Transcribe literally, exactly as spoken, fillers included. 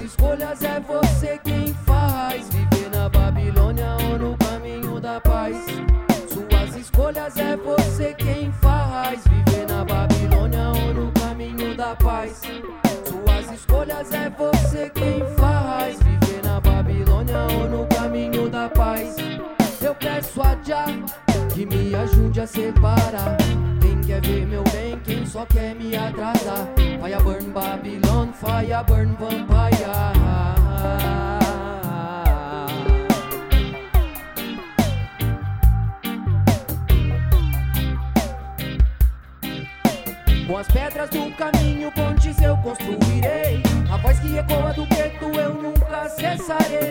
escolhas é você quem faz. Viver na Babilônia ou no caminho da paz. Suas escolhas é você quem faz. Viver na Babilônia ou no caminho da paz. Suas escolhas é você quem faz. Viver na Babilônia ou no caminho da paz. Eu peço a Jah que me ajude a separar quem quer ver meu bem, quem só quer me atrasar. Fire burn Babylon, fire burn vampire. Com as pedras do caminho pontes eu construirei. A voz que ecoa do gueto eu nunca cessarei.